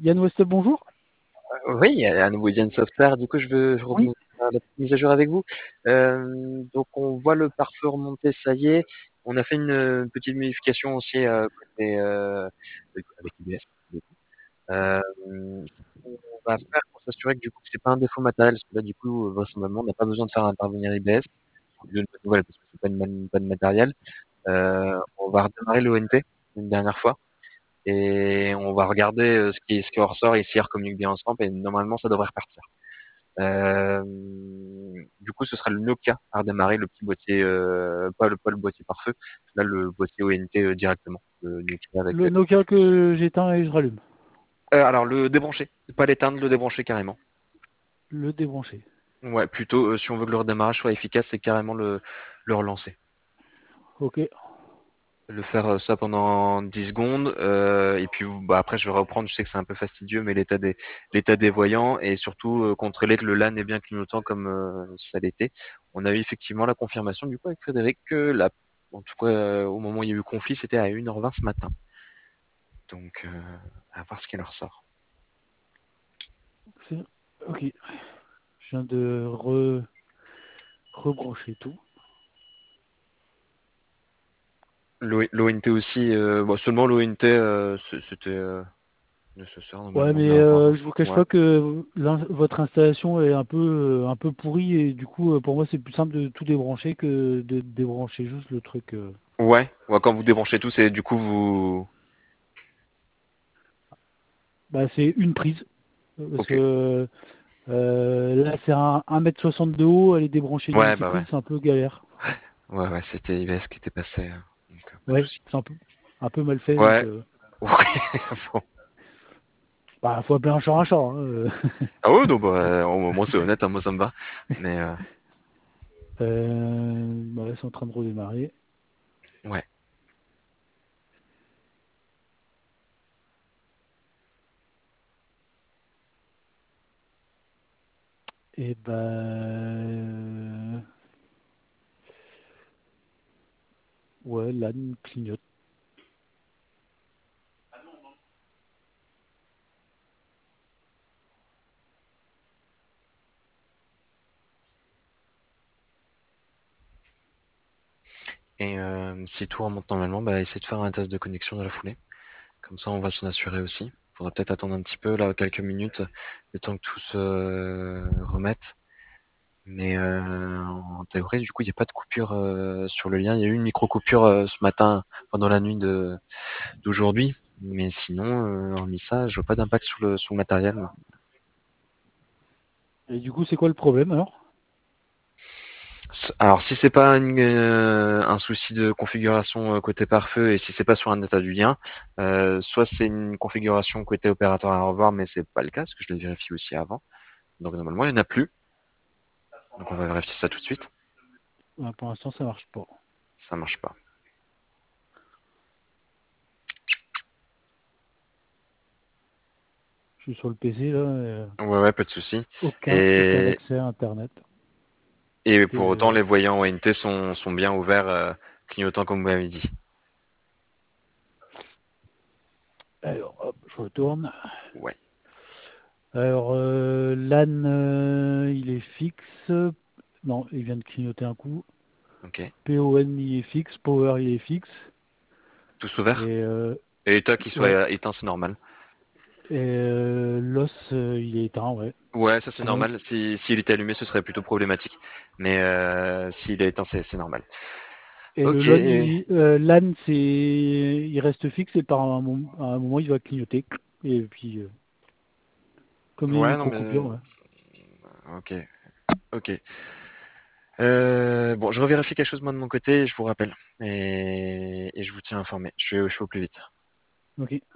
Yann West, bonjour. Oui, à nouveau Zen Software. Du coup, je Oui, revenais faire la petite mise à jour avec vous. Donc, on voit le pare-feu remonter, ça y est. On a fait une petite modification aussi côté avec IBS. Du coup. Euh, ce qu'on va faire pour s'assurer que du coup, c'est pas un défaut matériel, parce que là, du coup, vraisemblablement, on n'a pas besoin de faire intervenir IBS. C'est une bonne nouvelle parce que c'est pas pas de matériel. On va redémarrer l'ONT une dernière fois et on va regarder ce qui ressort et s'ils communiquent bien ensemble et normalement, ça devrait repartir. Euh, du coup, ce sera le Nokia à redémarrer, le petit boîtier, pas le boîtier pare-feu, là le boîtier ONT directement, le Nokia avec. le Nokia que j'éteins et je rallume. Alors le débrancher, pas l'éteindre, le débrancher carrément. Le débrancher. Ouais, plutôt si on veut que le redémarrage soit efficace, c'est carrément le relancer. Ok. Le faire ça pendant 10 secondes et puis bah, après je vais reprendre, je sais que c'est un peu fastidieux mais l'état des voyants et surtout contrôler que le LAN est bien clignotant comme ça l'était. On a eu effectivement la confirmation du coup avec Frédéric que en tout cas au moment où il y a eu conflit c'était à 1h20 ce matin. Donc à voir ce qu'elle ressort. C'est- Ok. Je viens de rebrancher tout. L'ONT aussi, bon, seulement l'ONT c'était nécessaire Ouais, normalement de mais l'avoir. je vous cache Ouais. pas que votre installation est un peu pourrie et du coup, pour moi, c'est plus simple de tout débrancher que de débrancher juste le truc. Ouais, quand vous débranchez tout, c'est du coup vous. Bah, c'est une prise. Parce Ok. que là, c'est un mètre 60 de haut, aller débrancher une Ouais, bah ouais. multiprise, c'est un peu galère. Ouais, c'était IBS qui était passé, donc pas de Ouais, souci. c'est un peu mal fait, donc Ouais, ouais, bon. bah, faut appeler un chat, hein. Ah ouais, donc bah, au moins c'est honnête, hein, moi ça me va. Mais Bah, là, c'est en train de redémarrer. ouais. Et ben, ouais, l'âne clignote. Et si tout remonte normalement, bah essayez de faire un test de connexion dans la foulée. Comme ça, on va s'en assurer aussi. Faudra peut-être attendre un petit peu, là, quelques minutes, le temps que tout se remette. Mais en théorie, du coup, il n'y a pas de coupure sur le lien. Il y a eu une micro-coupure ce matin pendant la nuit d'aujourd'hui. Mais sinon, hormis ça, je vois pas d'impact sur le matériel. Et du coup, c'est quoi le problème alors? Alors, si c'est pas un souci de configuration côté pare-feu et si c'est pas sur un état du lien, soit c'est une configuration côté opérateur à revoir, mais c'est pas le cas parce que je l'ai vérifié aussi avant. Donc normalement, il n'y en a plus. Donc on va vérifier ça tout de suite. Ouais, pour l'instant, ça marche pas. Ça marche pas. Je suis sur le PC là, Ouais, pas de souci. aucun Et, accès à Internet. et Tout pour autant, est... les voyants ONT sont bien ouverts, clignotant comme vous m'avez dit. Alors, hop, je retourne. Ouais. Alors, l'âne, il est fixe. Non, il vient de clignoter un coup. Ok. PON, il est fixe. Power, il est fixe. Tous ouverts. Et Et état qui soit ouais. éteint, c'est normal. Et l'os, il est éteint, ouais. Ouais, ça c'est Ouais. normal. S'il était allumé, ce serait plutôt problématique. Mais s'il est éteint, c'est normal. Et le Ok. LON, LAN, il reste fixe et à un moment, il va clignoter. Et puis, comme les Ouais, non mais micro-coupures, ouais. ok, ok. Bon, je revérifie quelque chose moi de mon côté, et je vous rappelle et je vous tiens informé. Je fais au plus vite. Ok.